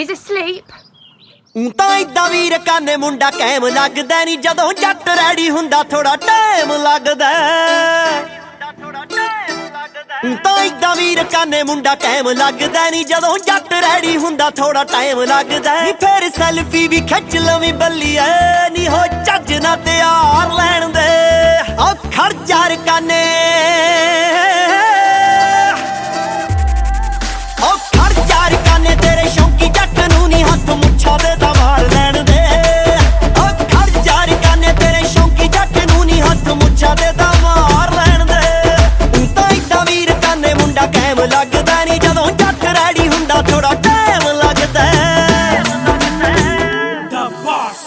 He's asleep. ਤਾਂ ਇਦਾਂ ਵੀਰ ਕਾਨੇ ਮੁੰਡਾ ਕੈਮ ਲੱਗਦਾ ਨਹੀਂ ਜਦੋਂ ਜੱਟ ਰੈਡੀ ਹੁੰਦਾ ਥੋੜਾ ਟਾਈਮ ਲੱਗਦਾ ਤਾਂ ਇਦਾਂ ਵੀਰ ਕਾਨੇ ਮੁੰਡਾ ਕੈਮ ਲੱਗਦਾ ਨਹੀਂ ਜਦੋਂ ਜੱਟ ਰੈਡੀ ਹੁੰਦਾ ਥੋੜਾ ਟਾਈਮ ਲੱਗਦਾ ਨੀ ਫੇਰ ਸੈਲਫੀ ਵੀ ਖਿੱਚ ਲਵੀਂ ਬੱਲੀਏ ਨੀ ਹੋ ਚੱਜ ਨਾ ਤਿਆਰ ਲੈਣ ਦੇ ਆ ਖੜ ਯਾਰ ਕਾਨੇ ਉਹ ਖੜ ਯਾਰ ਕਾਨੇ ਤੇਰੇ ਸ਼ੌਂਕੀ ਜੱਟ ਨੂੰ ਨੀ ਹੱਥ ਮੁੱਛਾਂ ਦੇ ਤਾਂ ਮਾਰ ਲੈਣ ਦੇ ਉਹ ਖੜ ਯਾਰ ਕਾਨੇ ਤੇਰੇ ਸ਼ੌਂਕੀ ਜੱਟ ਨੂੰ ਨੀ ਹੱਥ ਮੁੱਛਾਂ ਦੇ ਤਾਂ ਮਾਰ ਲੈਣ ਦੇ ਤਾਂ ਇਦਾਂ ਵੀਰ ਕਾਨੇ ਮੁੰਡਾ ਕੈਮ ਲੱਗਦਾ ਨੀ ਜਦੋਂ ਜੱਟ ਰੈਡੀ ਹੁੰਦਾ ਥੋੜਾ ਟਾਈਮ ਲੱਗਦਾ The Boss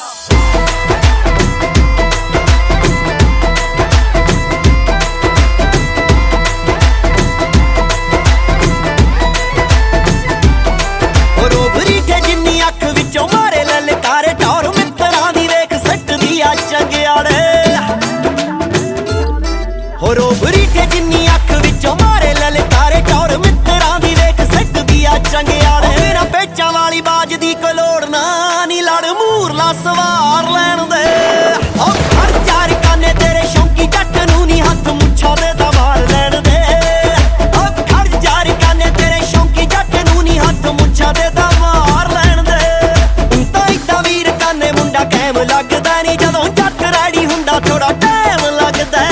ਰੋਬਰੀ ਤੇ ਜਿੰਨੀ ਅੱਖ ਵਿੱਚੋਂ ਮਾਰੇ ਲਲਕਾਰੇ ਟੌਰ ਮਿੱਤਰਾਂ ਦੀ ਵੇਖ ਸਿੱਟਦੀ ਆ ਚੰਗਿਆੜੇ ਮੇਰਾ ਪੇਚਾਂ ਵਾਲੀ ਬਾਜ ਦੀ ਕੋਈ ਲੋੜ ਨਾ ਨੀ ਲੜ ਮੂਰਲਾ ਸਵਾਰ ਲੈਣ ਦੇ ਉਹ ਖੜ ਯਾਰ ਕਾਨੇ ਤੇਰੇ ਸ਼ੌਂਕੀ ਜੱਟ ਨੂੰ ਨੀ ਹੱਥ ਮੁੱਛਾਂ ਦੇ ਤਾਂ ਮਾਰ ਲੈਣ ਦੇ ਉਹ ਖੜ ਯਾਰ ਕਾਨੇ ਤੇਰੇ ਸ਼ੌਂਕੀ ਜੱਟ ਨੂੰ ਨੀ ਹੱਥ ਮੁੱਛਾਂ ਦੇ ਤਾਂ ਮਾਰ ਲੈਣ ਦੇ ਤਾਂ ਇਦਾਂ ਵੀਰ ਕਾਨੇ ਮੁੰਡਾ ਕੈਮ ਲੱਗਦਾ ਨੀ ਜਦੋਂ ਜੱਟ ਰੈਡੀ ਹੁੰਦਾ ਥੋੜਾ ਟਾਈਮ ਲੱਗਦਾ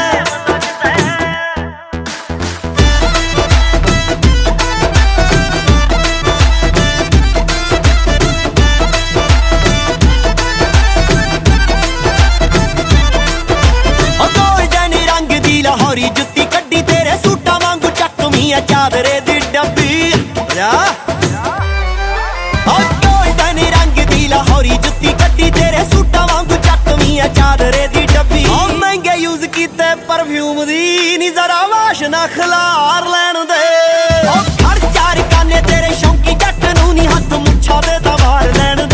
ਲਾਹੌਰੀ ਜੁੱਤੀ ਕੱਢੀ ਤੇਰੇ ਸੂਟਾਂ ਵਾਂਗੂ ਚੱਕਵੀਂ ਆ ਚਾਦਰੇ ਦੀ ਡੱਬੀ ਜਾ ਉਹ ਗੋਲਡਨ ਰੰਗ ਦੀ ਲਾਹੌਰੀ ਜੁੱਤੀ ਕੱਢੀ ਤੇਰੇ ਸੂਟਾਂ ਵਾਂਗੂ ਚੱਕਵੀਂ ਆ ਚਾਦਰੇ ਦੀ ਡੱਬੀ ਉਹ ਮਹਿੰਗੇ ਯੂਜ਼ ਕੀਤੇ ਪਰਫਿਊਮ ਦੀ ਨੀ ਜ਼ਰਾ ਵਾਸ਼ਨਾ ਖਿਲਾਰ ਲੈਣ ਦੇ ਉਹ ਖੜ ਯਾਰ ਕਾਨੇ ਤੇਰੇ ਸ਼ੌਂਕੀ ਜੱਟ ਨੂੰ ਨੀ ਹੱਥ ਮੁੱਛਾਂ ਦੇ ਤਾਂ ਮਾਰ ਲੈਣ